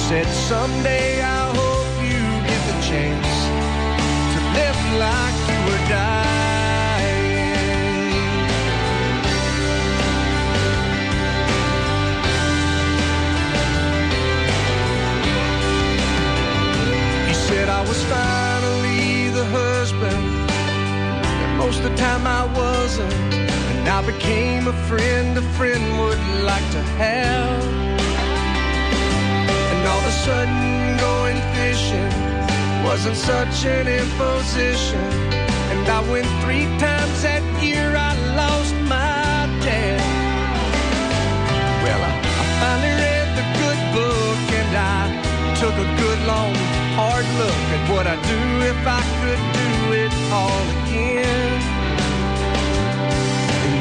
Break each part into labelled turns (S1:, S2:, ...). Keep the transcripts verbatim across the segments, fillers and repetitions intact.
S1: said, someday I hope you get the chance to live like you were dying. He said I was finally the husband that most of the time I wasn't, and I became a friend a friend would like to have. All of a sudden going fishing wasn't such an imposition, and I went three times that year. I lost my dad. Well, I, I finally read the good book, and I took a good long hard look at what I'd do if I could do it all again. And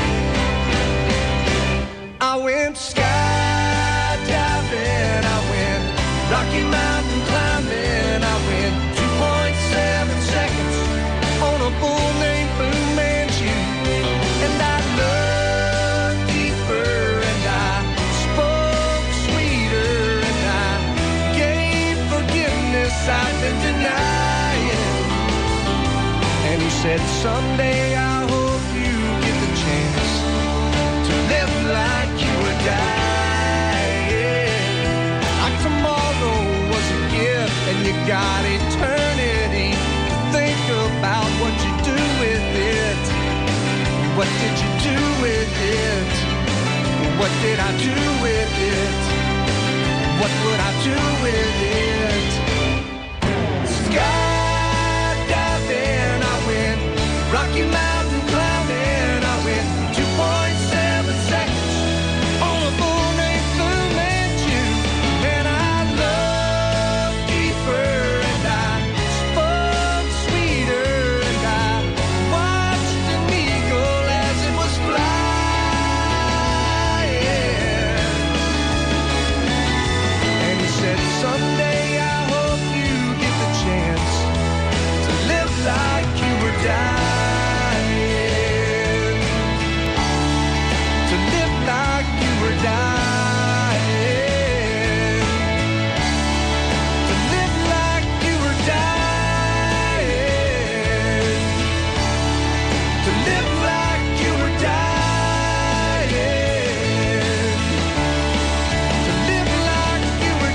S1: then I went skydiving, I went Rocky Mountain climbing, I went two point seven seconds on a bull named Fu Manchu, and I looked deeper, and I spoke sweeter, and I gave forgiveness I've been denying. And he said, someday I hope you get the chance to live like you were dying. Like tomorrow was a gift, and you got eternity to think about what you do with it. What did you do with it? What did I do with it? What would I do with it? Skydiving, I went Rocky Mountain climbing, I went two point seven seconds on a bull named Fu Manchu, and I looked deeper, and I spoke sweeter, and I watched an eagle as it was flying. And he said, someday I hope you get the chance to live like you were dying, to live like you were dying, to live like you were dying, to live like you were dying, to live like you were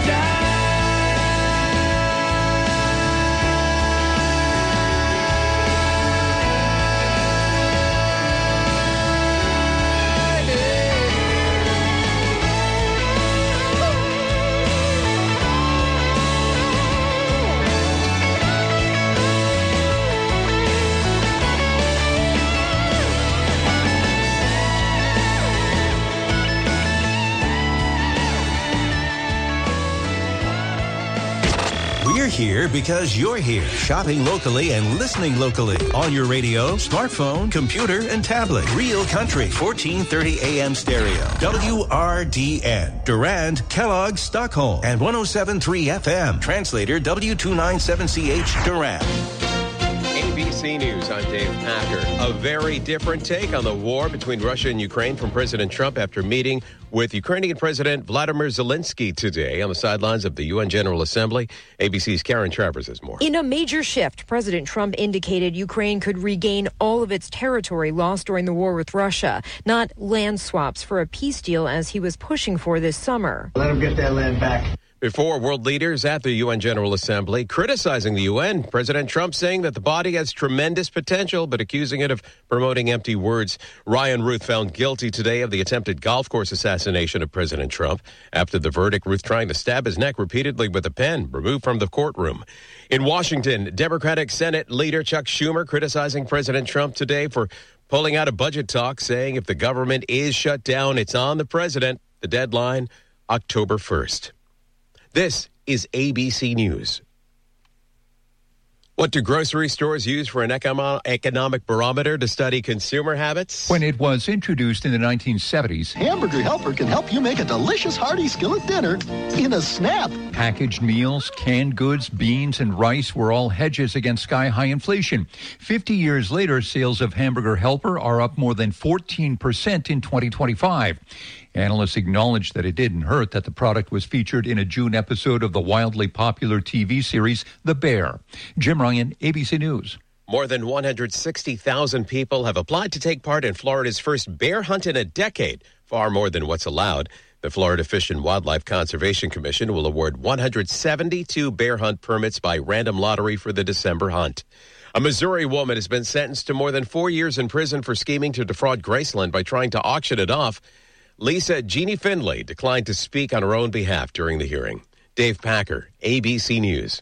S2: We're here because you're here, shopping locally and listening locally on your radio, smartphone, computer, and tablet. Real Country, fourteen thirty A M stereo. W R D N, Durand, Kellogg, Stockholm, and one oh seven point three F M. Translator W two ninety-seven C H, Durand.
S3: A B C News, I'm Dave Packer. A very different take on the war between Russia and Ukraine from President Trump after meeting with Ukrainian President Vladimir Zelensky today on the sidelines of the U N General Assembly. A B C's Karen Travers has more.
S4: In a major shift, President Trump indicated Ukraine could regain all of its territory lost during the war with Russia, not land swaps for a peace deal as he was pushing for this summer.
S5: Let him get that land back.
S3: Before world leaders at the U N General Assembly criticizing the U N, President Trump saying that the body has tremendous potential, but accusing it of promoting empty words. Ryan Ruth found guilty today of the attempted golf course assassination of President Trump. After the verdict, Ruth trying to stab his neck repeatedly with a pen, removed from the courtroom. In Washington, Democratic Senate leader Chuck Schumer criticizing President Trump today for pulling out of budget talks, saying if the government is shut down, it's on the president. The deadline, October first. This is A B C News. What do grocery stores use for an econo- economic barometer to study consumer habits?
S6: When it was introduced in the nineteen seventies,
S5: Hamburger Helper can help you make a delicious hearty skillet dinner in a snap.
S6: packaged meals, canned goods, beans, and rice were all hedges against sky-high inflation. Fifty years later, sales of Hamburger Helper are up more than fourteen percent in twenty twenty-five. Analysts acknowledged that it didn't hurt that the product was featured in a June episode of the wildly popular T V series The Bear. Jim Ryan, A B C News.
S3: More than one hundred sixty thousand people have applied to take part in Florida's first bear hunt in a decade, far more than what's allowed. The Florida Fish and Wildlife Conservation Commission will award one hundred seventy-two bear hunt permits by random lottery for the December hunt. A Missouri woman has been sentenced to more than four years in prison for scheming to defraud Graceland by trying to auction it off. Lisa Jeannie Findlay declined to speak on her own behalf during the hearing. Dave Packer, A B C News.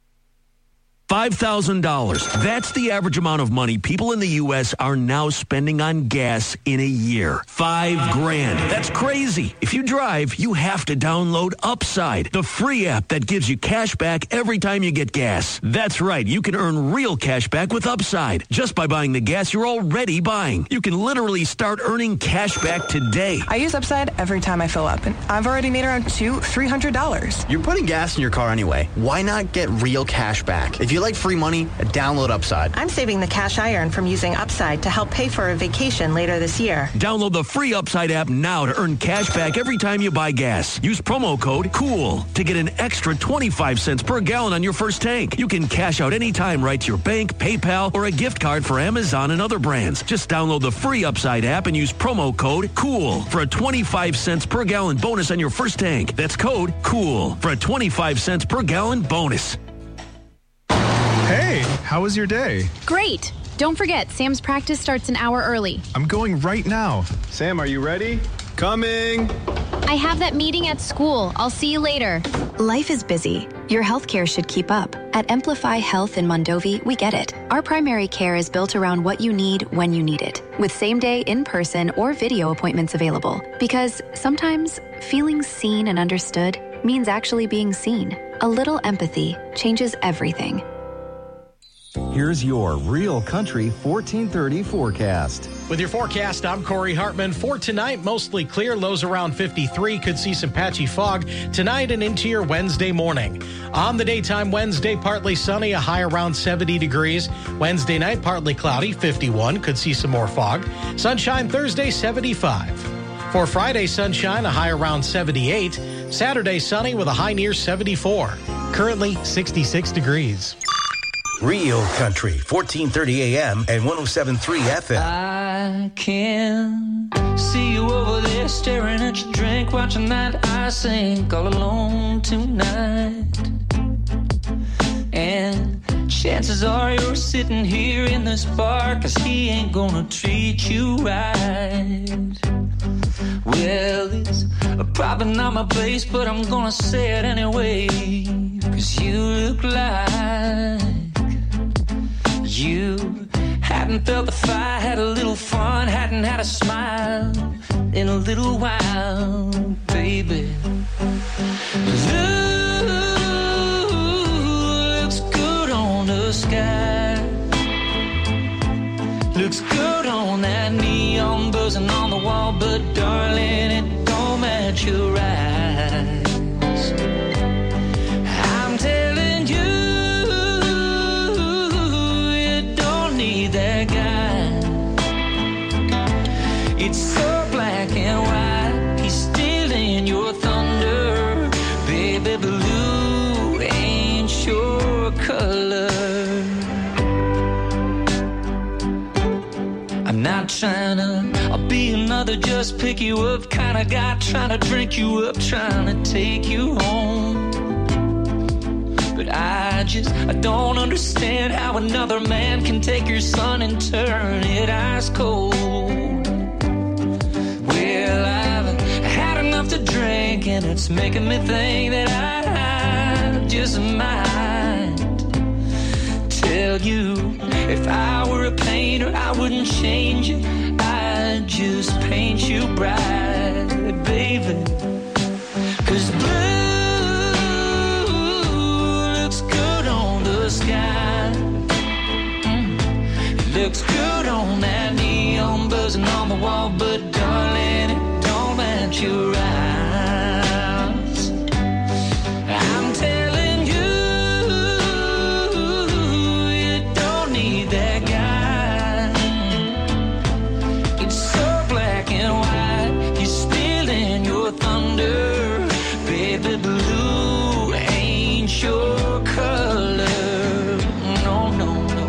S7: five thousand dollars. That's the average amount of money people in the U S are now spending on gas in a year. Five grand. That's crazy. If you drive, you have to download Upside, the free app that gives you cash back every time you get gas. That's right. You can earn real cash back with Upside just by buying the gas you're already buying. You can literally start earning cash back today.
S8: I use Upside every time I fill up, and I've already made around two, three hundred dollars.
S9: You're putting gas in your car anyway. Why not get real cash back? If you like free money, download Upside.
S10: I'm saving the cash I earn from using Upside to help pay for a vacation later this year.
S7: Download the free Upside app now to earn cash back every time you buy gas. Use promo code COOL to get an extra twenty-five cents per gallon on your first tank. You can cash out anytime right to your bank, PayPal, or a gift card for Amazon and other brands. Just download the free Upside app and use promo code COOL for a twenty-five cents per gallon bonus on your first tank. That's code COOL for a twenty-five cents per gallon bonus.
S11: Hey, how was your day?
S12: Great. Don't forget, Sam's practice starts an hour early.
S11: I'm going right now. Sam, are you ready? Coming.
S12: I have that meeting at school. I'll see you later.
S13: Life is busy. Your healthcare should keep up. At Amplify Health in Mondovi, we get it. Our primary care is built around what you need when you need it, with same-day, in-person, or video appointments available. Because sometimes feeling seen and understood means actually being seen. A little empathy changes everything.
S14: Here's your Real Country fourteen thirty forecast.
S15: With your forecast, I'm Corey Hartman. For tonight, mostly clear, lows around fifty-three. Could see some patchy fog tonight and into your Wednesday morning. On the daytime Wednesday, partly sunny, a high around seventy degrees. Wednesday night, partly cloudy, fifty-one. Could see some more fog. Sunshine Thursday, seventy-five. For Friday, sunshine, a high around seventy-eight. Saturday, sunny with a high near seventy-four. Currently, sixty-six degrees.
S2: Real Country, fourteen thirty A M and one oh seven point three F M.
S16: I can see you over there staring at your drink, watching that I sink all alone tonight. And chances are you're sitting here in this bar, 'cause he ain't gonna treat you right. Well, it's probably not my place, but I'm gonna say it anyway, 'cause you look like you hadn't felt the fire, had a little fun, hadn't had a smile in a little while, baby. Looks good on the sky, looks good on that neon buzzing on the wall, but darling, it don't match your eyes. I'm telling you, that guy. It's so black and white, he's stealing your thunder. Baby blue ain't your color. I'm not trying to I'll be another just pick you up kind of guy, trying to drink you up, trying to take you home. But I just, I don't understand how another man can take your sun and turn it ice cold. Well, I've had enough to drink, and it's making me think that I just might tell you, if I were a painter, I wouldn't change it. I'd just paint you bright, baby. 'Cause blue sky, mm. It looks good on that neon buzzing on the wall, but darling, it don't match your eyes. I'm telling you, you don't need that guy. It's so black and white, you're stealing Baby, blue ain't your color. No, no, no.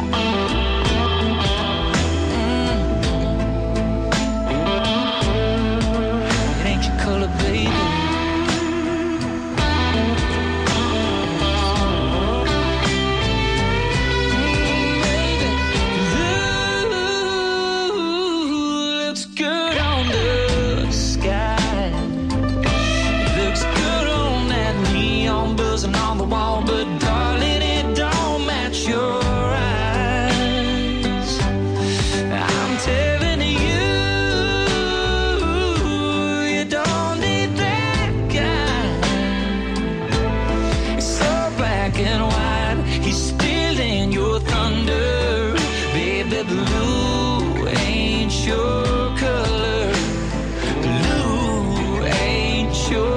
S16: Mm. It ain't your color, baby. On the wall, but darling, it don't match your eyes. I'm telling you, you don't need that guy. It's so black and white, he's stealing your thunder. Baby, blue ain't your color. Blue ain't your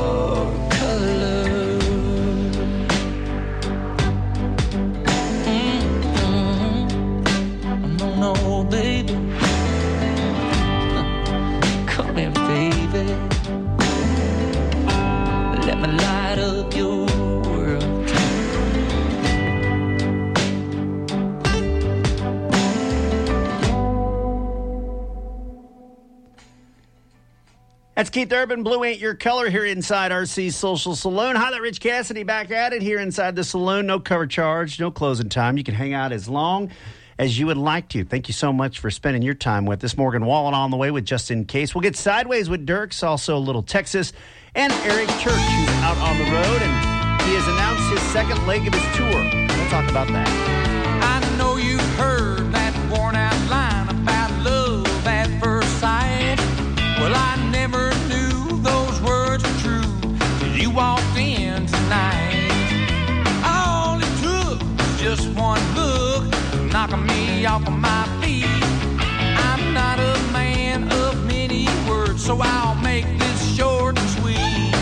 S17: That's Keith Urban, Blue Ain't Your Color, here inside R C's Social Saloon. Hi, there, Rich Cassidy back at it here inside the saloon. No cover charge, no closing time. You can hang out as long as you would like to. Thank you so much for spending your time with us. Morgan Wallen on the way with Just In Case. We'll get Sideways with Dirks, also a little Texas, and Eric Church, who's out on the road, and he has announced his second leg of his tour. We'll talk about that.
S16: I know you've heard that worn-out line about love at first sight. Well, I never knew those words were true till you walked in tonight. All it took was just one look, knocking me off of my feet. I'm not a man of many words, so I'll make this short and sweet.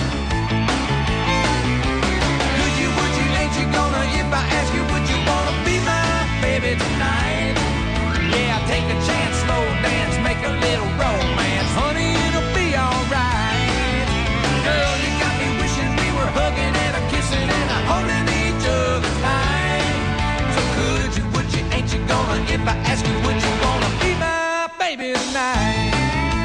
S16: Could you, would you, ain't you gonna, if I ask you, would you wanna be my baby tonight? Yeah, take a chance, slow dance, make a little romance. Honey, it'll be alright. Girl, you got me wishing we were hugging and a kissing and a holding each other tight. So could you, would you, ain't you gonna, if I ask you, would you wanna be my baby tonight?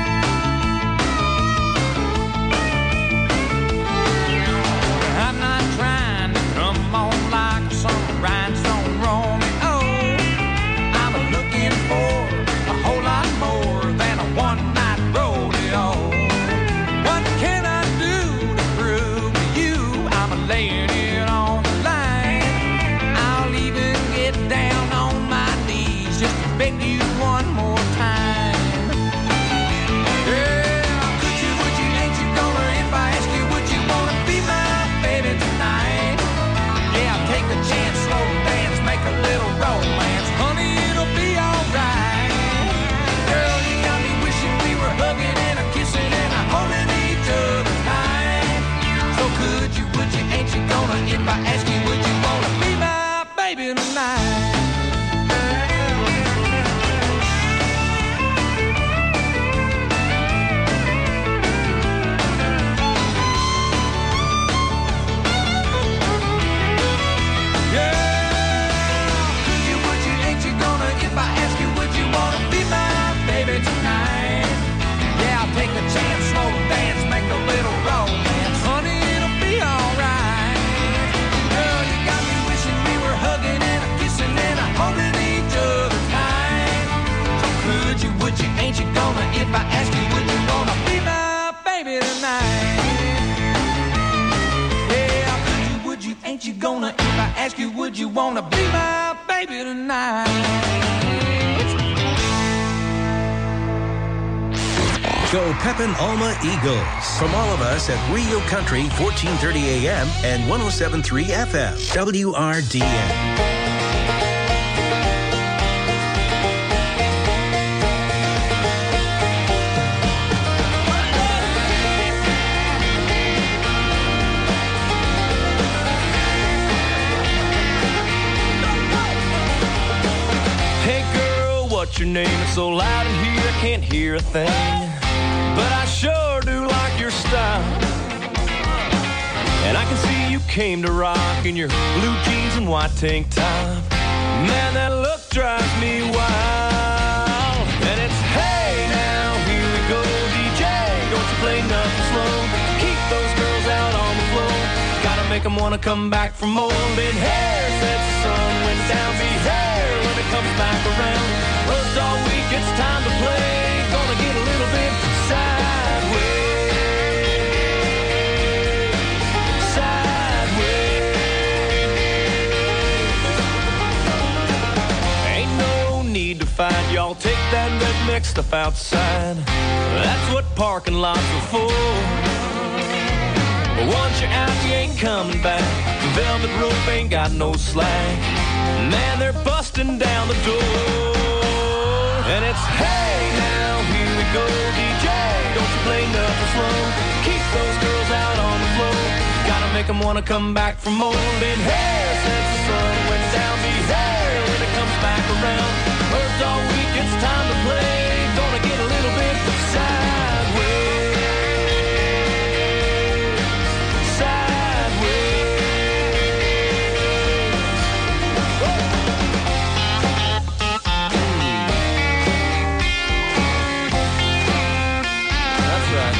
S16: I'm not trying to come on like some rhinestone Romeo. I'm looking for a whole lot more than a one-night rodeo. What can I do to prove to you I'm laying it on the line? I'll even get down on my knees just to beg you one more time. Yeah, could you, would you, ain't you gonna, if I ask you, would you wanna be my baby tonight? Yeah, take a chance, slow dance, make a little romance. Honey, it'll be alright. Girl, you got me wishing we were hugging and a kissing and a holding each other tight. So could you, would you, ain't you gonna, if I ask you, would you wanna be my baby tonight? Take a chance, slow dance, make a little romance. Honey, it'll be alright. Girl, you got me wishing we were hugging and a kissing and a holding each other tight. So could you, would you, ain't you gonna, if I ask you, would you wanna be my baby tonight? Yeah, could you, would you, ain't you gonna, if I ask you, would you wanna be my baby tonight?
S2: Go Pepin Alma Eagles. From all of us at Radio Country, fourteen thirty A M and one oh seven point three F M, W R D N.
S16: What's your name? It's so loud in here I can't hear a thing. But I sure do like your style. you came to rock in your blue jeans and white tank top. Man, that look drives me wild. And it's, hey, now here we go, D J. Don't you play nothing slow. Keep those girls out on the floor. Gotta make them wanna come back for more. Been hair since the sun went down. Be hair when it comes back around. Worked all week, it's time to play. Gonna get a little bit sideways. Find y'all take that red mix stuff outside. That's what parking lots are for. But once you're out, you ain't coming back. The velvet rope ain't got no slack. Man, they're busting down the door. And it's, hey, now here we go, D J. Don't you play nothing slow. Keep those girls out on the floor. Gotta make them wanna come back for more. Been hair since the sun went down. Be hair when it comes back around. Worked all week, it's time to play. Gonna get a little bit sideways. Sideways. That's right.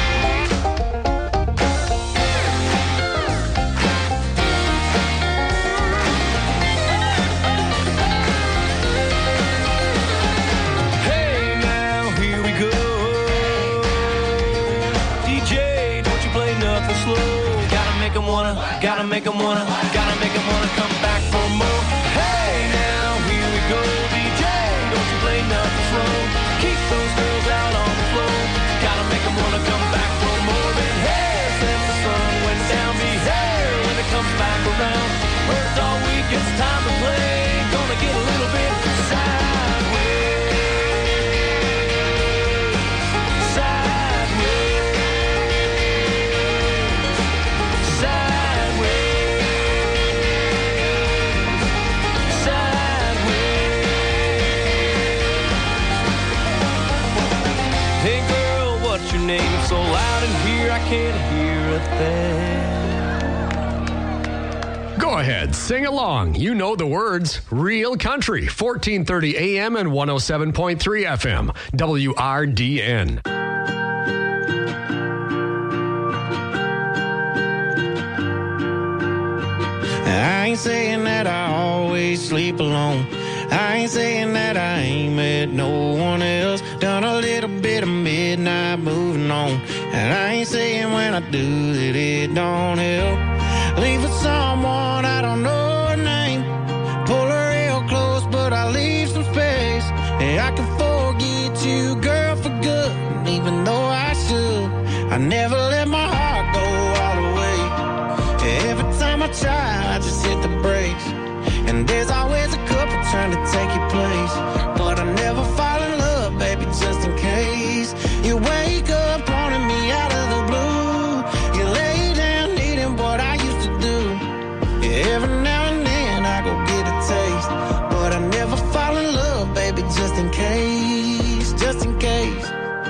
S16: Wanna, gotta make them wanna, gotta make them wanna come back for more. Hey, now here we go, D J. Don't you play nothing slow. Keep those girls out on the floor. Gotta make them wanna come back for more. Been hair since the sun went down. Be hair when it comes back around. Worked all week, it's time to play. Gonna get a little bit sideways. Name so loud in here I can't hear a thing.
S18: Go ahead, sing along. You know the words. Real Country, fourteen thirty A M and one oh seven point three F M, W R D N.
S19: I ain't saying that I always sleep alone. I ain't saying that I ain't met no one else. Done a little bit of midnight moving on. And I ain't saying when I do that it don't help. Leave with someone I don't know her name. Pull her real close, but I leave some space. And I can forget you, girl, for good. And even though I should, I never let my heart go all the way. Every time I try, I just hit the brakes. And there's always a couple trying to take your place. But I never fall in love, baby, just in case. You wake up wanting me out of the blue. You lay down needing what I used to do. Yeah, every now and then I go get a taste. But I never fall in love, baby, just in case. Just in case.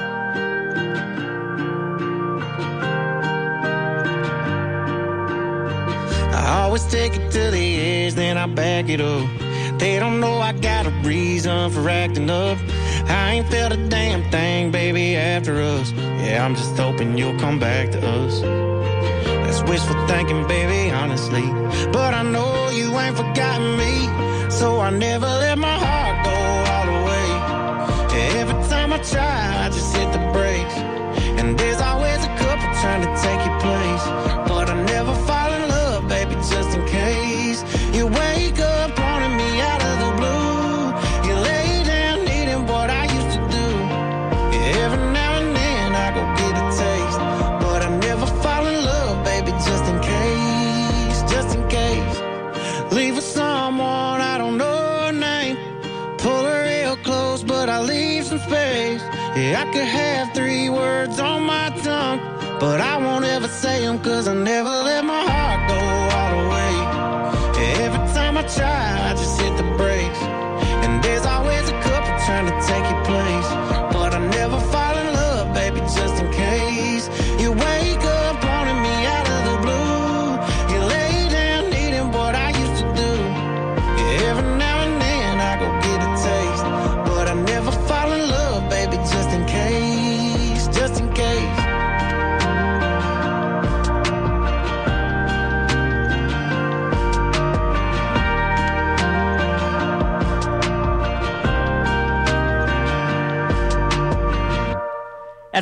S19: I always take it to the edge, then I back it up. They don't know I got a reason for acting up. I ain't felt a damn thing, baby, after us. Yeah, I'm just hoping you'll come back to us. That's wishful thinking, baby, honestly. But I know you ain't forgotten me. So I never let my heart go all the way. Every time I try, I just hit the brakes. And there's always a couple trying to take your place. But I never fall in love, baby, just in case. You wake up wanting me out of the blue. You lay down needing what I used to do. Yeah, every now and then I go get a taste. But I never fall in love, baby, just in case. Just in case. Leave with someone I don't know her name. Pull her real close, but I leave some space. Yeah, I could have three words on my tongue, but I won't ever say them, cause I never let my heart go all the way. Every time I try, I just hit the brakes. And there's always a couple trying to take your place. But I never fall in love, baby, just in case. You wake up wanting me out of the blue. You lay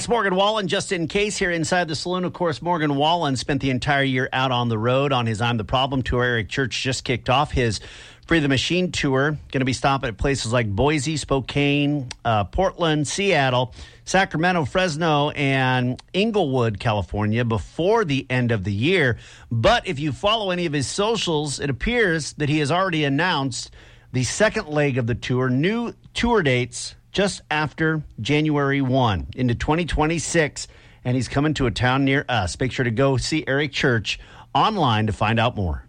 S17: It's Morgan Wallen, just in case, here inside the saloon. Of course, Morgan Wallen spent the entire year out on the road on his I'm the Problem tour. Eric Church just kicked off his Free the Machine tour. Going to be stopping at places like Boise, Spokane, uh, Portland, Seattle, Sacramento, Fresno, and Inglewood, California before the end of the year. But if you follow any of his socials, it appears that he has already announced the second leg of the tour, new tour dates just after January first into twenty twenty-six, and he's coming to a town near us. Make sure to go see Eric Church online to find out more.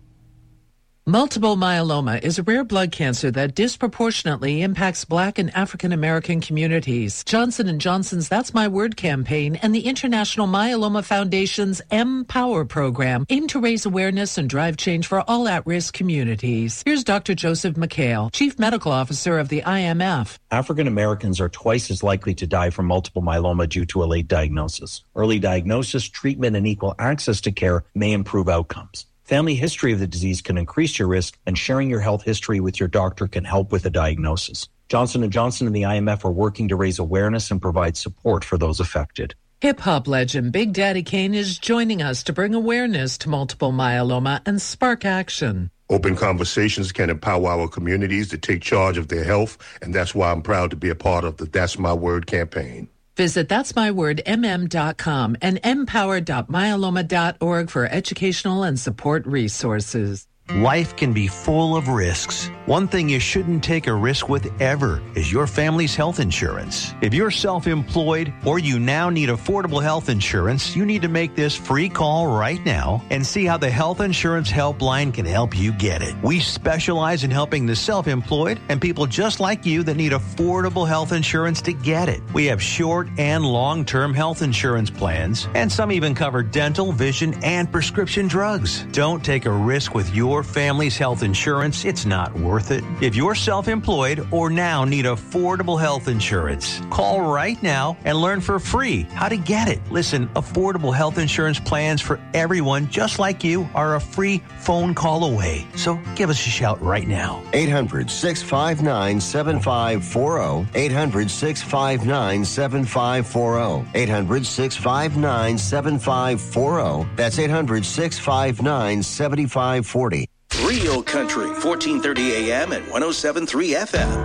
S20: Multiple myeloma is a rare blood cancer that disproportionately impacts Black and African American communities. Johnson and Johnson's That's My Word campaign and the International Myeloma Foundation's Empower program aim to raise awareness and drive change for all at-risk communities. Here's Doctor Joseph McHale, Chief Medical Officer of the I M F.
S21: African Americans are twice as likely to die from multiple myeloma due to a late diagnosis. Early diagnosis, treatment, and equal access to care may improve outcomes. Family history of the disease can increase your risk, and sharing your health history with your doctor can help with a diagnosis. Johnson and Johnson and the I M F are working to raise awareness and provide support for those affected.
S20: Hip-hop legend Big Daddy Kane is joining us to bring awareness to multiple myeloma and spark action.
S22: Open conversations can empower our communities to take charge of their health, and that's why I'm proud to be a part of the That's My Word campaign.
S20: Visit that's my word m m dot com and empower dot myeloma dot org for educational and support resources.
S23: Life can be full of risks. One thing you shouldn't take a risk with ever is your family's health insurance. If you're self-employed or you now need affordable health insurance, you need to make this free call right now and see how the Health Insurance Helpline can help you get it. We specialize in helping the self-employed and people just like you that need affordable health insurance to get it. We have short and long-term health insurance plans, and some even cover dental, vision, and prescription drugs. Don't take a risk with your family's health insurance. It's not worth it. If you're self-employed or now need affordable health insurance, call right now and learn for free how to get it. Listen, affordable health insurance plans for everyone just like you are a free phone call away. So give us a shout right now.
S24: eight hundred, six five nine, seven five four zero. eight hundred, six five nine, seven five four zero. eight hundred, six five nine, seven five four zero. That's eight hundred, six five nine, seven five four zero.
S2: Real Country, fourteen thirty A M and one oh seven point three F M.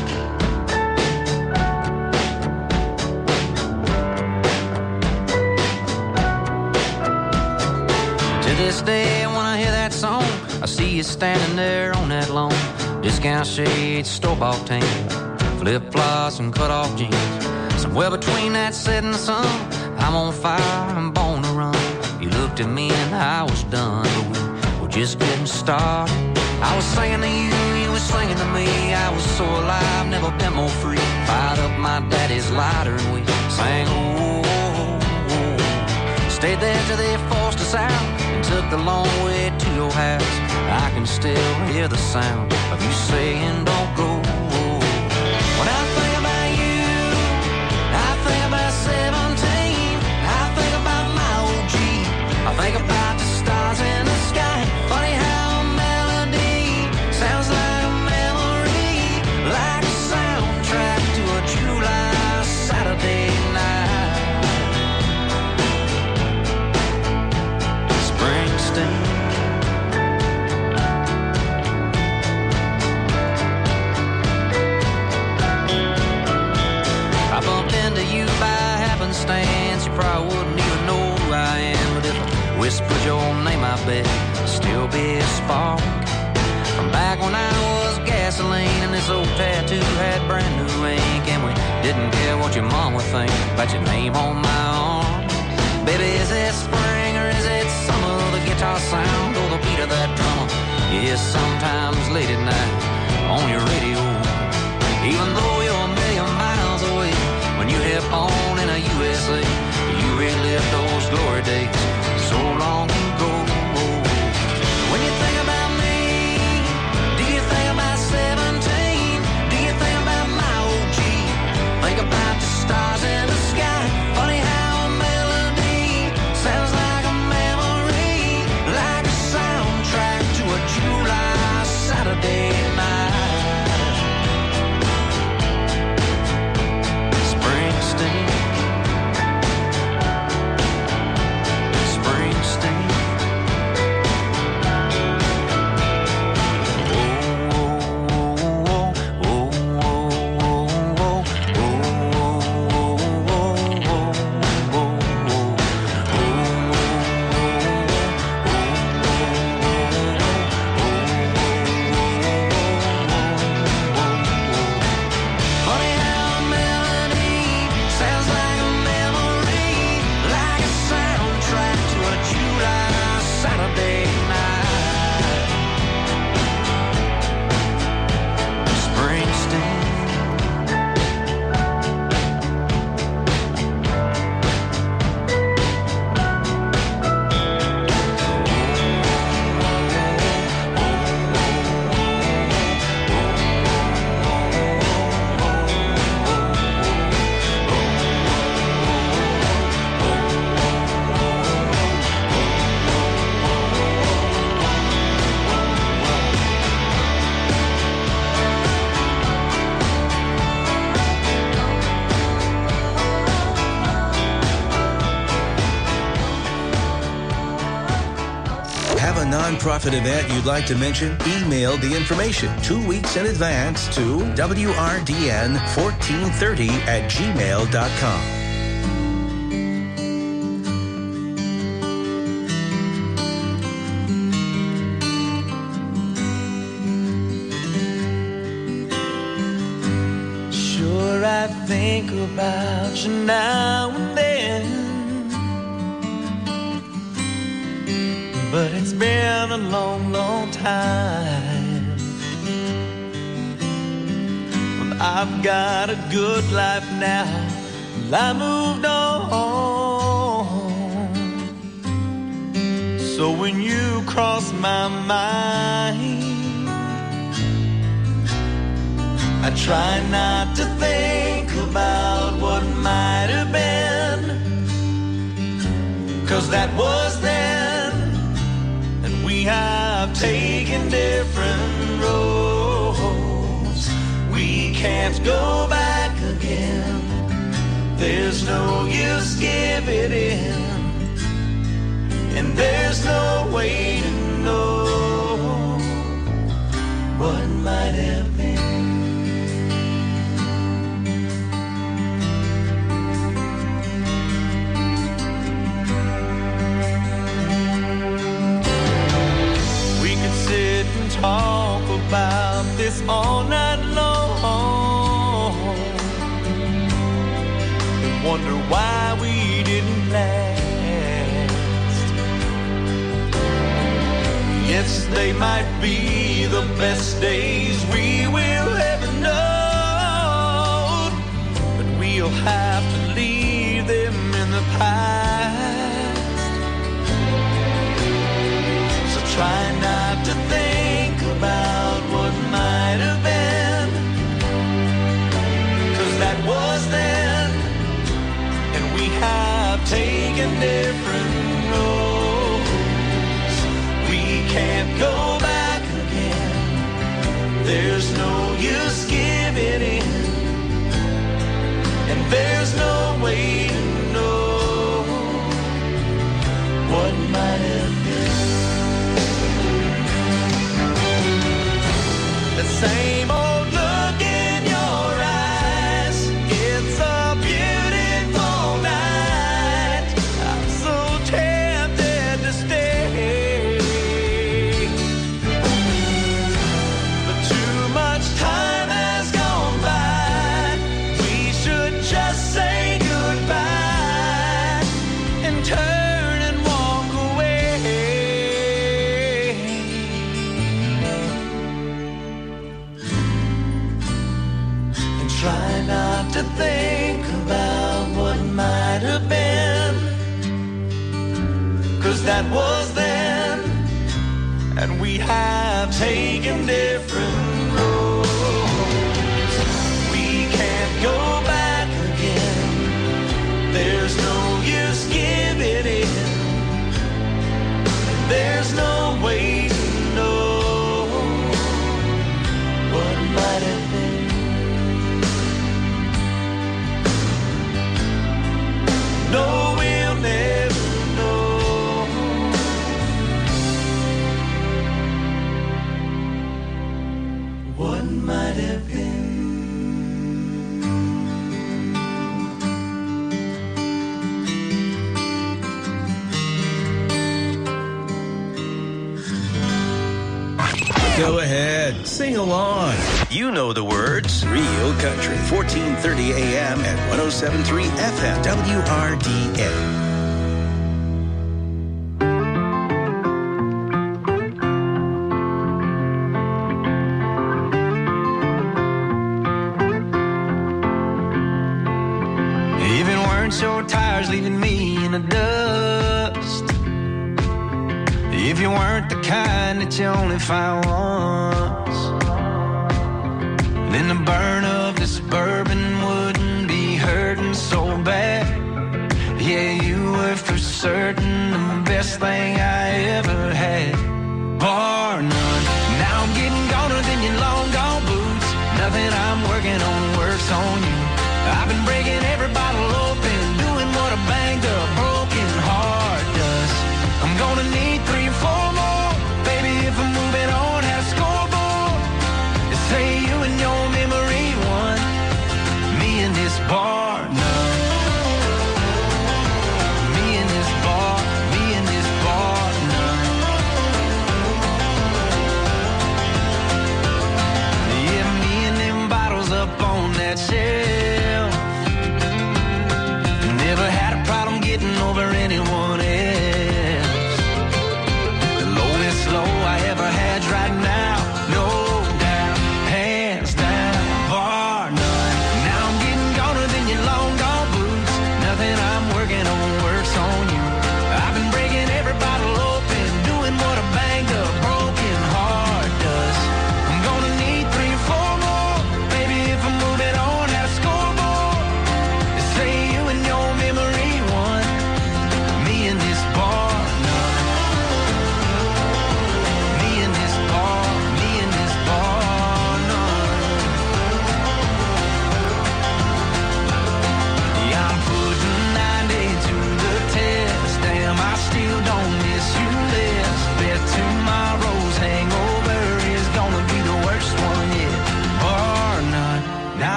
S16: To this day, when I hear that song, I see you standing there on that lawn. Discount shades, store-bought tan, flip-flops and cut-off jeans. Somewhere between that set and the sun, I'm on fire, I'm born to run. You looked at me and I was done, but we just getting started. I was singing to you, you were singing to me. I was so alive, never been more free. Fired up my daddy's lighter and we sang, oh, oh, oh. Stayed there till they forced us out and took the long way to your house. I can still hear the sound of you saying, don't go. When I think about you, I think about seventeen. I think about my O G. I think about the stars in the sky. Funny how a melody sounds like a memory, like a soundtrack to a July Saturday night. Springsteen. I bumped into you by happenstance. You probably wouldn't even know who I am, but if I whispered your name, I bet it'd still be a spark. From back when I was gasoline and this old tattoo had brand new ink, and we didn't care what your mom would think about your name on my arm. Baby, is it spring or is it summer? The guitar sound or the beat of that drummer? Yes, sometimes late at night on your radio. Even though you're a million miles away, when you hit on in a U S A, you relive those glory days so long ago. When you think about me, do you think about seventeen? Do you think about my O G? Think about the stars in the sky. Funny how a melody sounds like a memory, like a soundtrack to a July Saturday night.
S2: Have a nonprofit event you'd like to mention? Email the information two weeks in advance to W R D N fourteen thirty at gmail dot com.
S16: Sure, I think about you now and then, but it's been a long, long time. Well, I've got a good life now. Well, I moved on. So when you cross my mind, I try not to think about what might have been, 'cause that was then, and we have taken different roads. We can't go back again. There's no use giving in, and there's no way to know what might have been. Talk about this all night long and wonder why we didn't last. Yes, they might be the best days we will ever know, but we'll have to leave them in the past. So try not to think about what might have been, 'cause that was then, and we have taken different roads. We can't go back again. There's no use giving in, and there's no way to know what might have been. The same old look in your eyes. It's a beautiful night. I'm so tempted to stay, but too much time has gone by. We should just say goodbye and turn and walk away. Try not to think about what might have been, 'cause that was then, and we have taken different roads. We can't go back again. There's no use giving in. There's no way to know what might have been. No, we'll never know what might have been.
S2: Go ahead, sing along. You know the words. Real Country, fourteen thirty A M at one oh seven point three F M, W R D N.
S16: Even weren't your tires leaving me in the dust, if you weren't the kind that you only find once, then the burn of this bourbon wouldn't be hurting so bad. Yeah, you were for certain the best thing I ever had, bar none. Now I'm getting goner than your long gone boots. Nothing I'm working on works on you. I've been breaking every bottle open, doing what a banged up broken heart does. I'm gonna need three or four more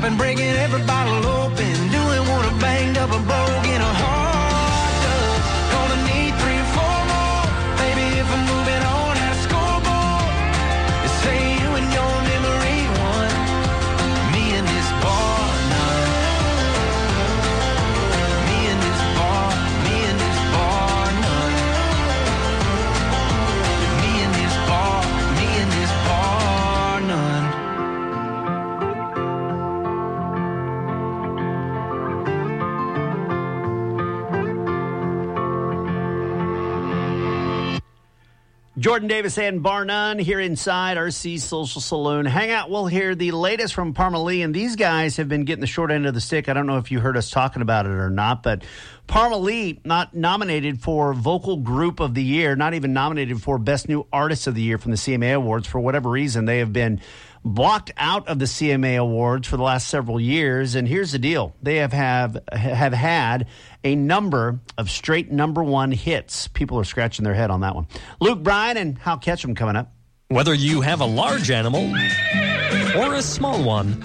S16: I've been breaking every bottle open, doing what a banged up and broke in a hard dub. Gonna need three or four more, baby, if I'm moving on that scoreboard. They say you and your memory won, me and this bar none. Me and this bar, me and this bar none. Me and this bar, me and this bar none.
S17: Jordan Davis and Bar None here inside R C Social Saloon. Hang out. We'll hear the latest from Parma Lee, and these guys have been getting the short end of the stick. I don't know if you heard us talking about it or not, but Parma Lee not nominated for Vocal Group of the Year, not even nominated for Best New Artist of the Year from the C M A Awards. For whatever reason, they have been blocked out of the C M A Awards for the last several years. And here's the deal. They have, have, have had a number of straight number one hits. People are scratching their head on that one. Luke Bryan and Hal Ketchum coming up.
S1: Whether you have a large animal or a small one,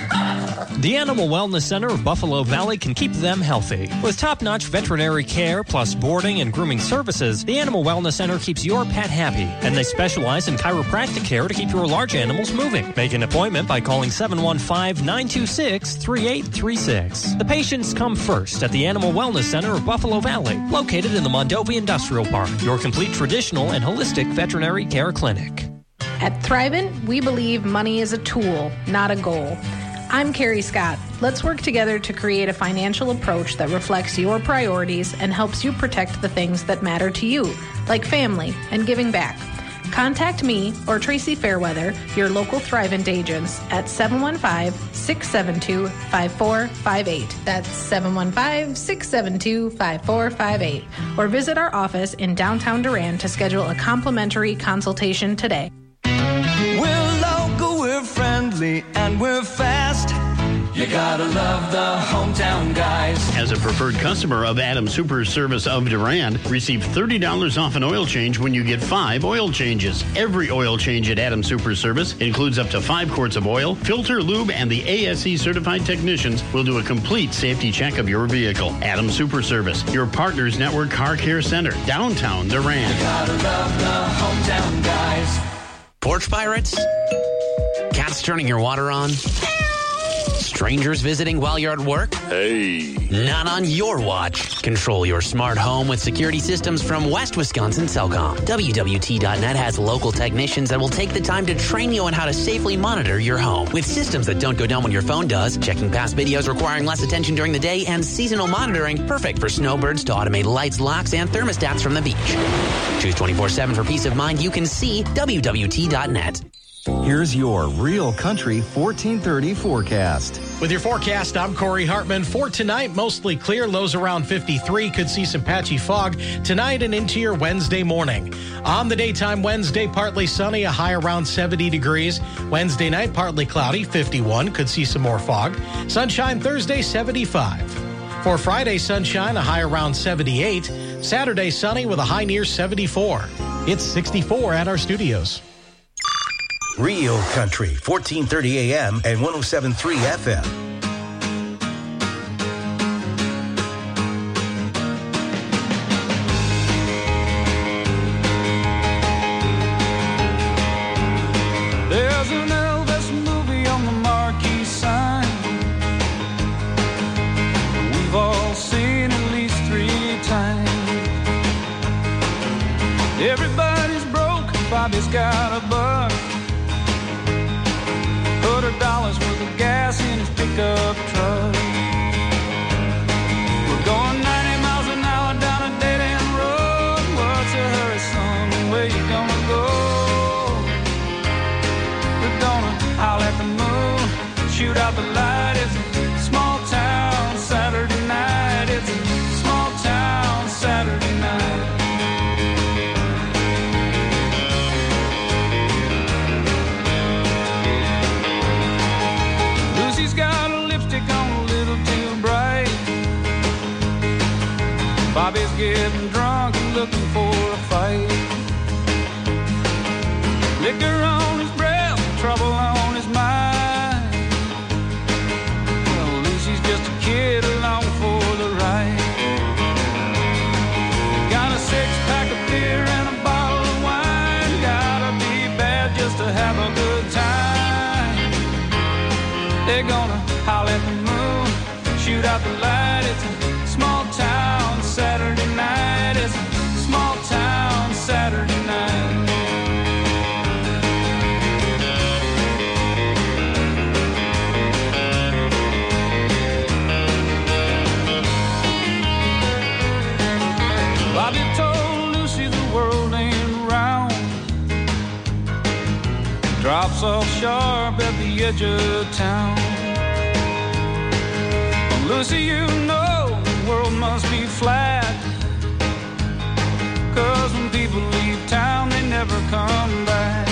S1: the Animal Wellness Center of Buffalo Valley can keep them healthy. With top-notch veterinary care plus boarding and grooming services, the Animal Wellness Center keeps your pet happy, and they specialize in chiropractic care to keep your large animals moving. Make an appointment by calling seven one five, nine two six, three eight three six. The patients come first at the Animal Wellness Center of Buffalo Valley, located in the Mondovi Industrial Park, your complete traditional and holistic veterinary care clinic.
S4: At Thrivent, we believe money is a tool, not a goal. I'm Carrie Scott. Let's work together to create a financial approach that reflects your priorities and helps you protect the things that matter to you, like family and giving back. Contact me or Tracy Fairweather, your local Thrivent agents, at seven one five, six seven two, five four five eight. That's seven one five, six seven two, five four five eight. Or visit our office in downtown Durand to schedule a complimentary consultation today.
S16: We're local, we're friendly, and we're fast. You gotta love the hometown guys.
S17: As a preferred customer of Adam Super Service of Durand, receive thirty dollars off an oil change when you get five oil changes. Every oil change at Adam Super Service includes up to five quarts of oil, filter, lube, and the A S E certified technicians will do a complete safety check of your vehicle. Adam Super Service, your Partners Network Car Care Center, downtown Durand.
S16: You gotta love the hometown guys.
S5: Porch pirates? Cats turning your water on? Strangers visiting while you're at work?
S6: Hey.
S5: Not on your watch. Control your smart home with security systems from West Wisconsin Cellcom. W W T dot net has local technicians that will take the time to train you on how to safely monitor your home. With systems that don't go down when your phone does, checking past videos requiring less attention during the day, and seasonal monitoring, perfect for snowbirds to automate lights, locks, and thermostats from the beach. Choose twenty-four seven for peace of mind you can see. W W T dot net.
S14: Here's your Real Country fourteen thirty forecast.
S15: With your forecast, I'm Corey Hartman. For tonight, mostly clear, lows around fifty-three. Could see some patchy fog tonight and into your Wednesday morning. On the daytime Wednesday, partly sunny, a high around seventy degrees. Wednesday night, partly cloudy, fifty-one. Could see some more fog. Sunshine Thursday, seventy-five. For Friday, sunshine, a high around seventy-eight. Saturday, sunny with a high near seventy-four. It's sixty-four at our studios.
S2: Real Country, fourteen thirty A M and one oh seven point three F M.
S16: There's an Elvis movie on the marquee sign. We've all seen at least three times. Everybody's broke, Bobby's got a buck. Put a dollar's worth of gas in his pickup truck. We're going ninety miles an hour down a dead-end road. What's a hurry, son? Where you gonna go? We're gonna howl at the moon, shoot out the light. It's a small town Saturday night. It's a small town Saturday night. Lucy's got a lipstick on a little too bright. Bobby's getting drunk and looking for a fight. Liquor on his breath, trouble on his mind. out the light. It's a small town Saturday night. It's a small town Saturday night. Bobby told Lucy the world ain't round. Drops off sharp at the edge of town. Well, Lucy, you know the world must be flat. Cause when people leave town, they never come back.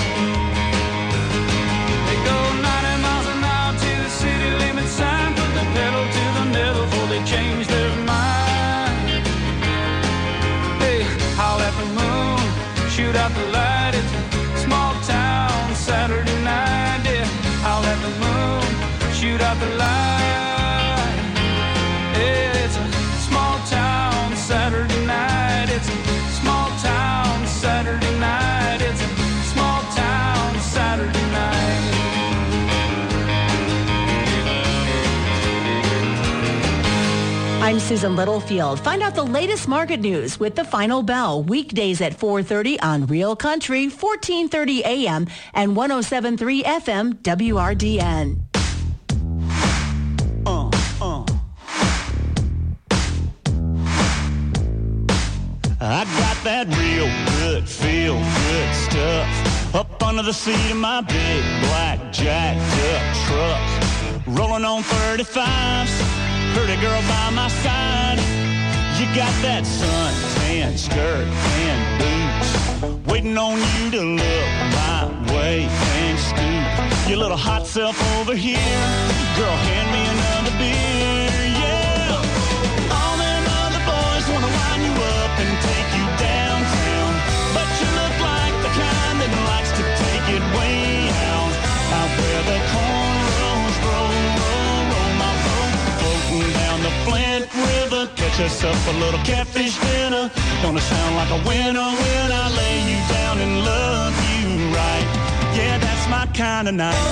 S16: They go ninety miles an hour to the city limit sign. Put the pedal to the metal before they change their mind. Hey, howl at the moon, shoot out the light. It's a small town Saturday night. Yeah, howl at the moon, shoot out the light. Yeah, it's a small town Saturday night. It's a small town Saturday night. It's a small town Saturday night.
S3: I'm Susan Littlefield. Find out the latest market news with The Final Bell, weekdays at four thirty on Real Country, fourteen thirty A M and one oh seven point three F M W R D N.
S6: Uh, uh. I got that real good, feel good stuff up under the seat of my big black jacked up truck, rolling on thirty-fives. Pretty girl by my side, you got that suntan skirt and boots, waiting on you to look my way and scoot your little hot self over here. Girl, hand me another beer, yeah. All them other boys wanna wind you up and take you downtown, but you look like the kind that likes to take it way out, out where the cornrows grow. Down the Flint River, catch us up a little catfish dinner. Gonna sound like a winner when I lay you down and love you right. Yeah, that's my kind of night.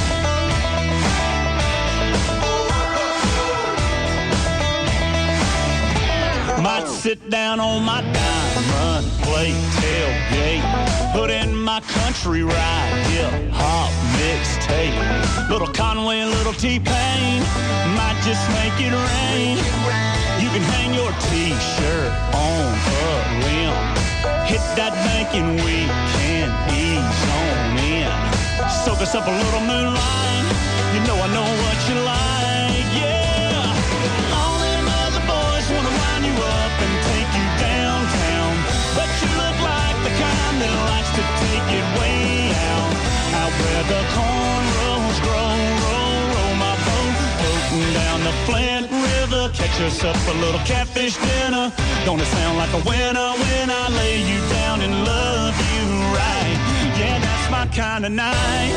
S6: Might sit down on my diamond plate tailgate, put in my country ride, hip hop mixtape. Little Conway, little T-Pain, might just make it rain. You can hang your T-shirt on a limb, hit that bank and we can ease on in. Soak us up a little moonlight, you know I know what you like, yeah. All them other boys wanna wind you up and take you downtown, but you look like the kind that likes to take it way out, out where the cornrows grow. Roll, roll my boat, floating down the Flint River, catch us up a little catfish dinner. Gonna sound like a winner when I lay you down and love you right. Yeah, that's my kind of night.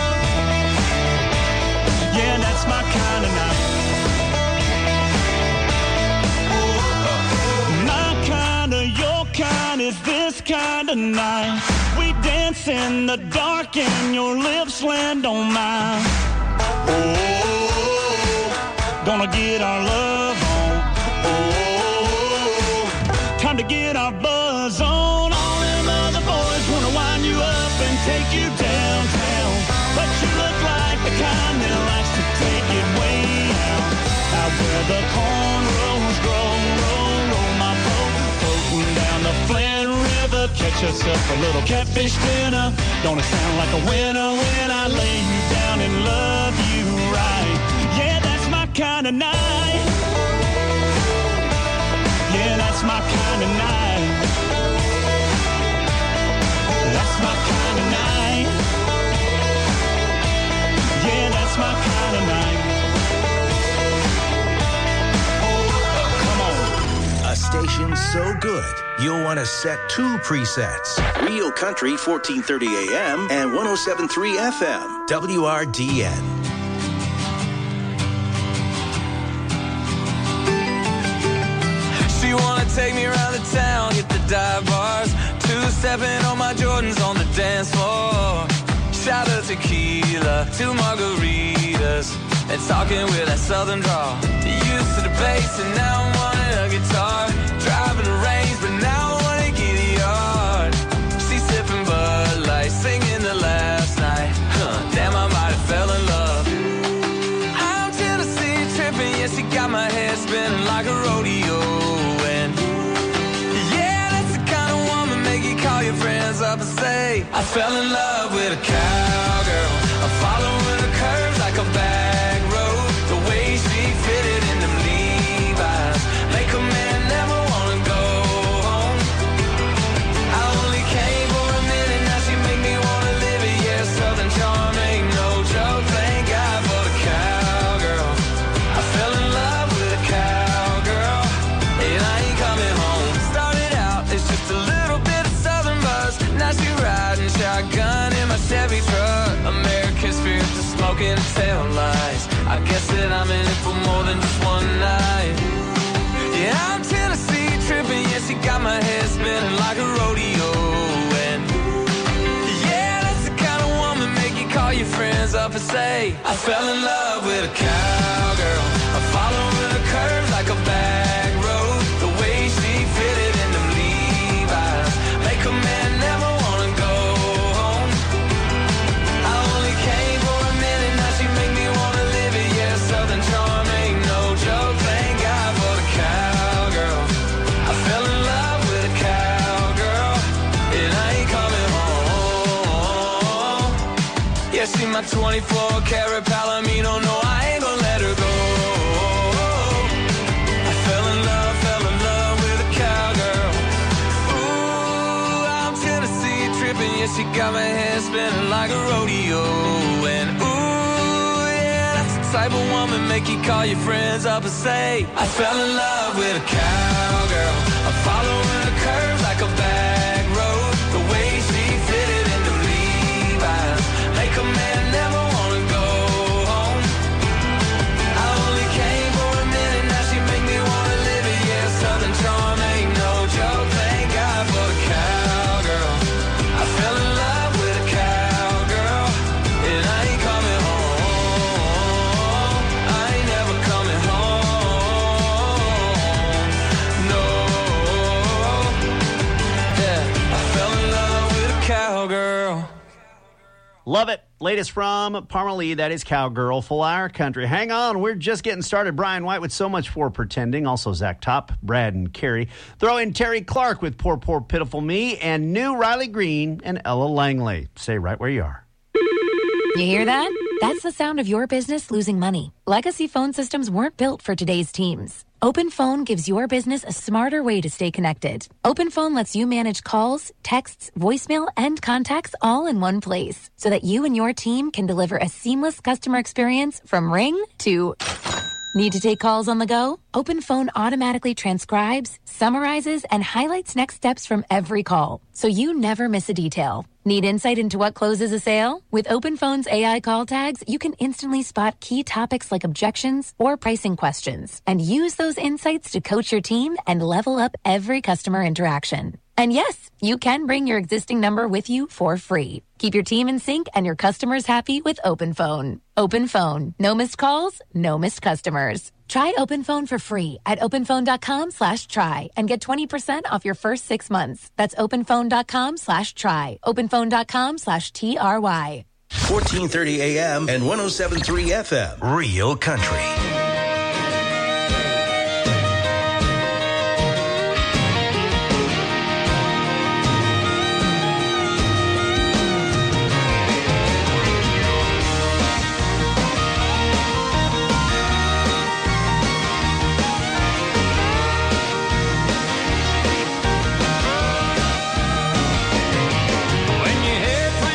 S6: Yeah, that's my kind of night. My kind of, your kind is this kind of night. We dance in the dark and your lips land on mine. Oh, gonna get our love on. Oh, time to get our buzz on. All them other boys wanna wind you up and take you downtown, but you look like the kind that likes to take it way out, out where the cornrows grow. Roll, roll my boat, floating down the Flint River, catch us up a little catfish dinner. Gonna sound like a winner when I lay you down and love you right. Yeah, that's my kind of night. Yeah, that's my kind of night. That's my kind of night. Yeah, that's my kind of night.
S2: Come on. A station so good, you'll want to set two presets. Real Country, fourteen thirty A M and one oh seven point three F M, W R D N.
S16: She wanna take me around the town, hit the dive bars, two-stepping on my Jordans on the dance floor. Shot of tequila, two margaritas. and talking with that southern drawl. Used to the bass and now I'm wanting a guitar. Driving the range, but now I wanna get a yard. She's sipping Bud Light, singing the last night. Huh, damn, I might have fell in love. I'm Tennessee tripping, yeah, she got my head spinning like a rodeo. And yeah, that's the kind of woman make you call your friends up and say, I fell in love with a cowgirl. I'm following her curves like a back road. The way she fitted in them Levi's make a man never wanna go home. I only came for a minute, now she make me wanna live it. Yeah, Southern charm ain't no joke. Thank God for the cowgirl. I fell in love with a cowgirl, and I ain't coming home. Started out, it's just a little bit of Southern buzz. Now she riding shotgun in my Chevy truck. American spirit to smoking and tail lights. I guess that I'm in it for more than just one night. Yeah, I'm Tennessee tripping, yeah, she got my head spinning like a rodeo. And yeah, that's the kind of woman make you call your friends up and say, I fell in love with a cowgirl. I'm following her curves like a back road. The way she fitted in them Levi's make a man never wanna go home. I only came for a minute, now she make me wanna live it. Yeah, Southern charm ain't no joke. Thank God for the cowgirl. I fell in love with a cowgirl, and I ain't coming home. Yeah, she my twenty-four karat Palomino. No, I ain't gonna let her go. I fell in love, fell in love with a cowgirl. Ooh, I'm Tennessee tripping, yeah, she got my head spinning like a rodeo. And ooh, yeah, that's the type of woman make you call your friends up and say, I fell in love with a cowgirl. I'm following her curves like a back road. The way she fitted in the Levi's make a man never wanna go home. I only came for a minute, now she make me wanna live it. Yeah, Southern charm ain't no joke. Thank God for the cowgirl. I fell in love with a cowgirl, and I ain't coming home. I ain't never coming home. No. Yeah, I fell in love with a cowgirl.
S17: Love it. Latest from Parmalee, that is Cowgirl, Full Hour Country. Hang on, we're just getting started. Brian White with So Much for Pretending. Also Zach Top, Brad and Carrie. Throw in Terry Clark with Poor, Poor, Pitiful Me. And new Riley Green and Ella Langley. Stay right where you are.
S7: You hear that? That's the sound of your business losing money. Legacy phone systems weren't built for today's teams. OpenPhone gives your business a smarter way to stay connected. OpenPhone lets you manage calls, texts, voicemail, and contacts all in one place so that you and your team can deliver a seamless customer experience from ring to... Need to take calls on the go? OpenPhone automatically transcribes, summarizes, and highlights next steps from every call, so you never miss a detail. Need insight into what closes a sale? With OpenPhone's A I call tags, you can instantly spot key topics like objections or pricing questions, and use those insights to coach your team and level up every customer interaction. And yes, you can bring your existing number with you for free. Keep your team in sync and your customers happy with OpenPhone. OpenPhone. No missed calls, no missed customers. Try OpenPhone for free at openphone.com slash try and get twenty percent off your first six months. That's openphone.com slash try. Openphone.com slash T R Y.
S2: fourteen thirty A M and one oh seven point three F M. Real Country.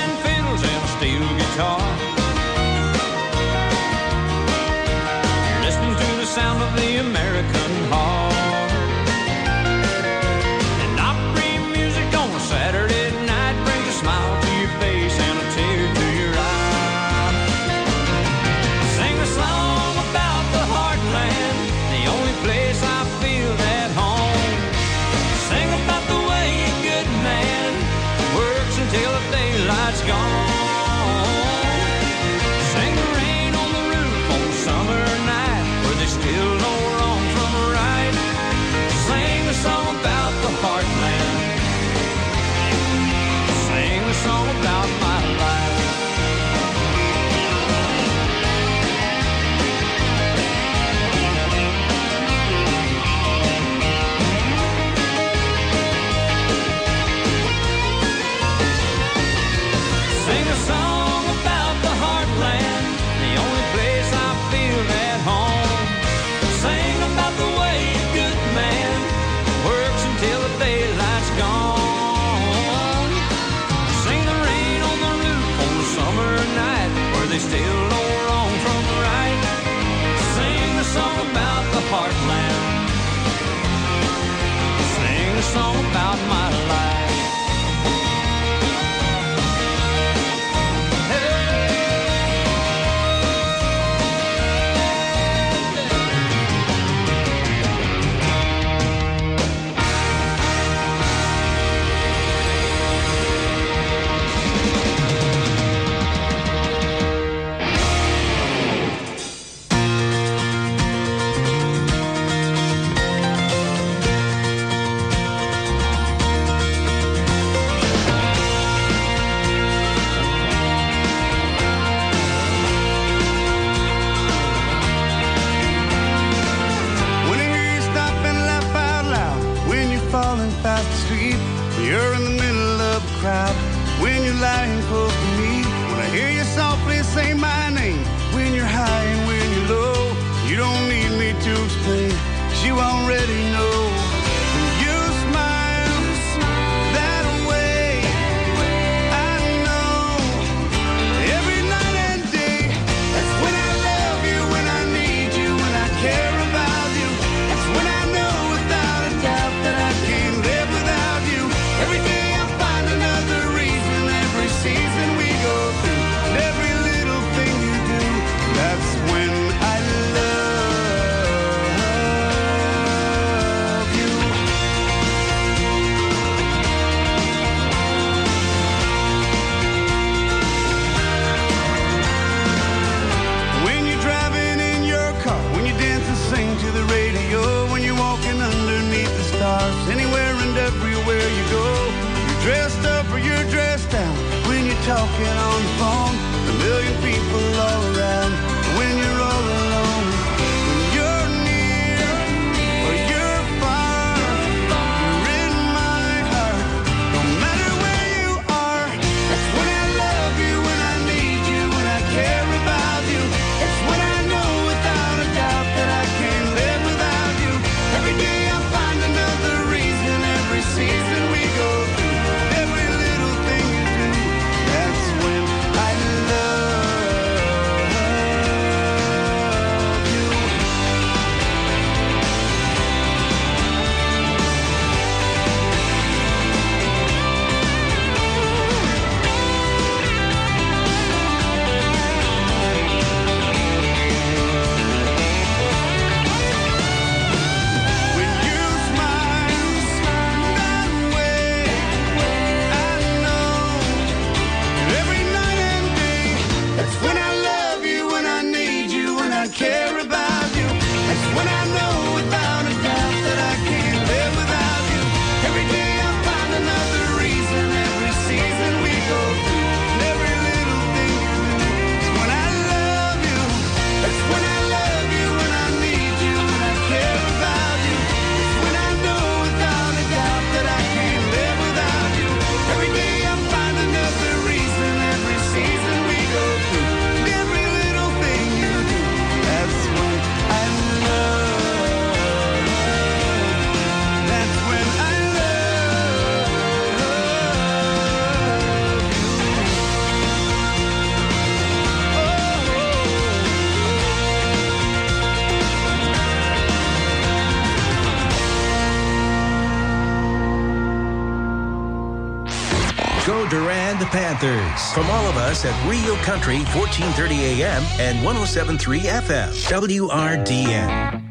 S16: You're
S8: You're in the middle of a crowd when you're lying close to me. When I hear you softly say my name, when you're high and when you're low, you don't need me to explain, 'cause you already know. When you smile that way, I know every night and day, that's when I love you, when I need you, when I care about you. That's when I know without a doubt that I can't live without you. Every day I find another reason, every season we go through, and every little thing you do, that's when I love you. When you're driving in your car, when you dance and sing to the radio, when you're walking underneath the stars, anywhere and everywhere you go, you're dressed up or you're dressed down, when you're talking on the phone, a million people all around, when you're all alone, when you're near or you're far, you're in my heart, no matter where you are. That's when I love you, when I need you, when I care about you. It's when I know without a doubt that I can't live without you. Every day I find another reason, every season we go through, every little thing you do, that's when I love you. When you smile that way, I know every night and day, that's when I love you, when I need you, when I care about you. That's when I know without a doubt that I can't live without you. Every day I find another reason, every season we go through, and every little thing you do, it's when I love you. That's when I love you, when I need you, when I care about you. It's when I know without a doubt that I can't live without you. Every day I find another reason, every season we go through, and every little thing you do, that's when I love. That's when I love you.
S2: Go Durand Panthers. From all of us at Real Country, fourteen thirty A M and one oh seven point three F M. W R D N.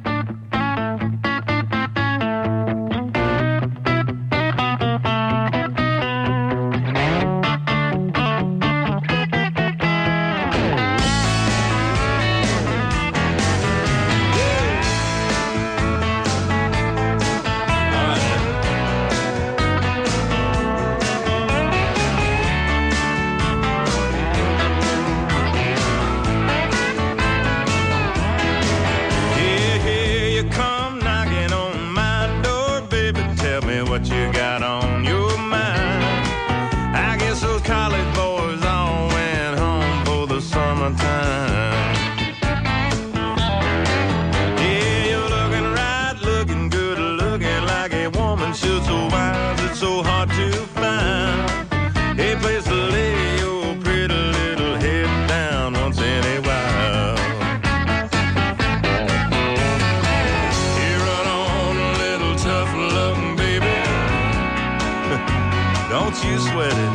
S9: Here, here you come knocking on my door, baby. Tell me what you got on your mind. I guess those college boys all went home for the summertime. Yeah, you're looking right, looking good, looking like a woman should. So wise, it's so hard to find a place to lay your pretty little head down once in a while. You run on a little tough love, baby. Don't you sweat it.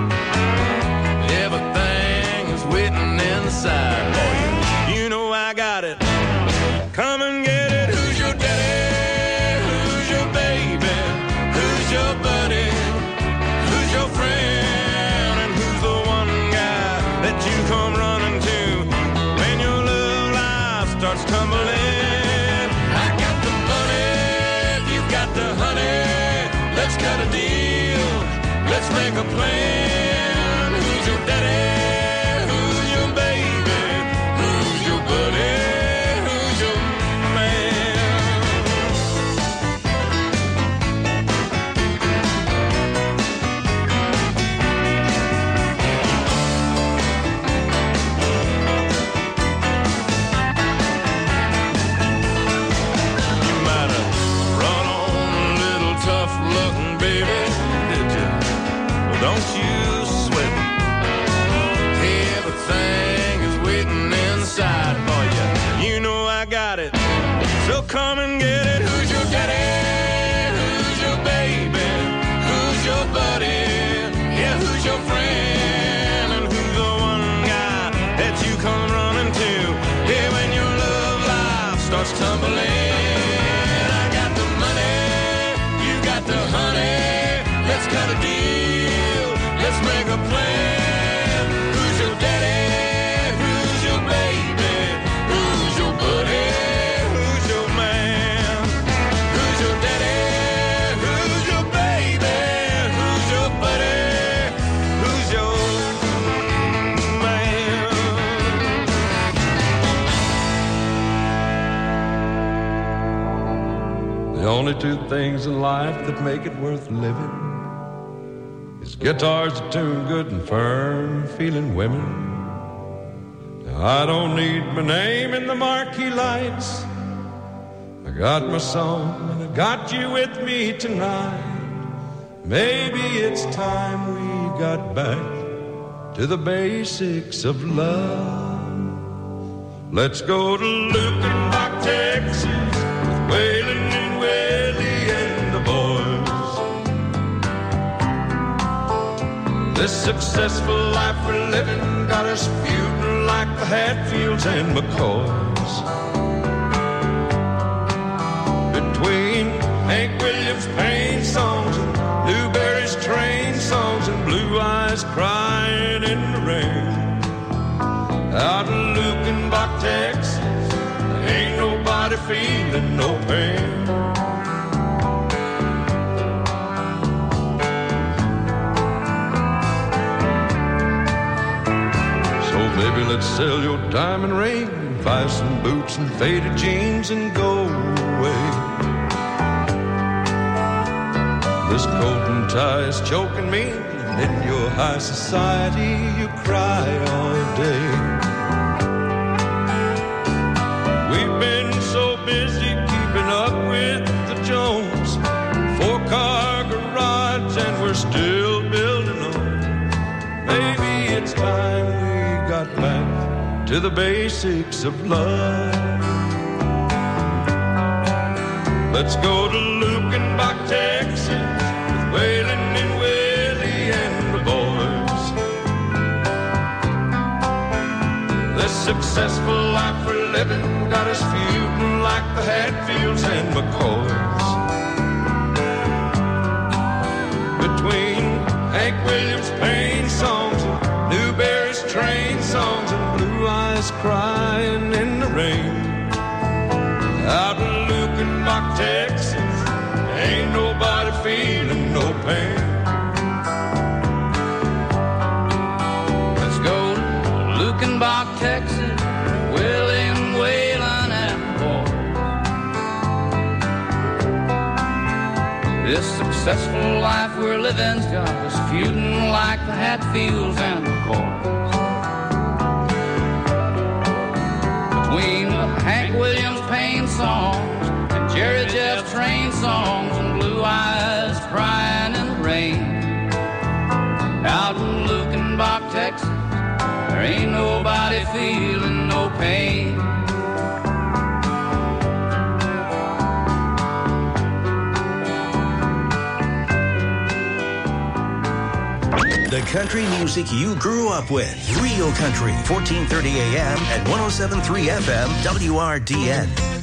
S9: Everything is waiting inside for you. You know I got it. Come and get it. Who's your daddy? Who's your baby? Who's your buddy? Who's your friend? And who's the one guy that you come running to when your little life starts tumbling? I got the money, you got the honey. Let's cut a deal. Let's make a plan. Who's your daddy? Who's your baby? Who's your buddy? Who's your man? don't you sweat it. Everything is waiting inside for you. You know I got it, so come and get it. Who's your daddy? Who's your baby? Who's your buddy? Yeah, who's your friend? And who's the one guy that you come running to? Yeah, when your love life starts tumbling. I got the money, you got the honey. Let's cut a deal, let's make a plan. Who's your daddy? Who's your baby? Who's your buddy? Who's your man? Who's your daddy? Who's your baby? Who's your buddy? Who's your man?
S10: The only two things in life that make it worth living is guitars that tune good and firm feeling women. Now, I don't need my name in the marquee lights. I got my song and I got you with me tonight. Maybe it's time we got back to the basics of love. Let's go to Lukenbach, Texas, with Waylon and Willie and the boys. This successful life we're living got us feuding like the Hatfields and McCoys. Between Hank Williams' pain songs and Lou Berry's train songs and Blue Eyes crying in the rain. Out in Lukenbach, Texas, ain't nobody feeling no pain. So baby, let's sell your diamond ring, buy some boots and faded jeans and go away. This coat and tie is choking me, and in your high society you cry all day. We've been so busy keeping up with the Jones, four-car garage, and we're still building on. Maybe it's time we got back to the basics of love. Let's go to Lukenbach, Texas, with Waylon and Willie and the boys. This successful life we're living got us feuding like the Hatfields and McCoys. Between Hank Williams' pain songs and Newberry's train songs and Blue Eyes crying in the rain. Out in Lukenbach, Texas, ain't nobody feeling no pain.
S16: Let's go to Lukenbach, Texas, Willie and Waylon and boy. This successful life we're living's got us feuding like the Hatfields and McCoys. Between the Hank Williams pain songs and Jerry Jeff train songs and Blue Eyes crying in the rain. Out in Lukenbach, Texas, there ain't nobody feeling no pain.
S2: The country music you grew up with. Real Country, fourteen thirty A M and one oh seven point three F M, W R D N.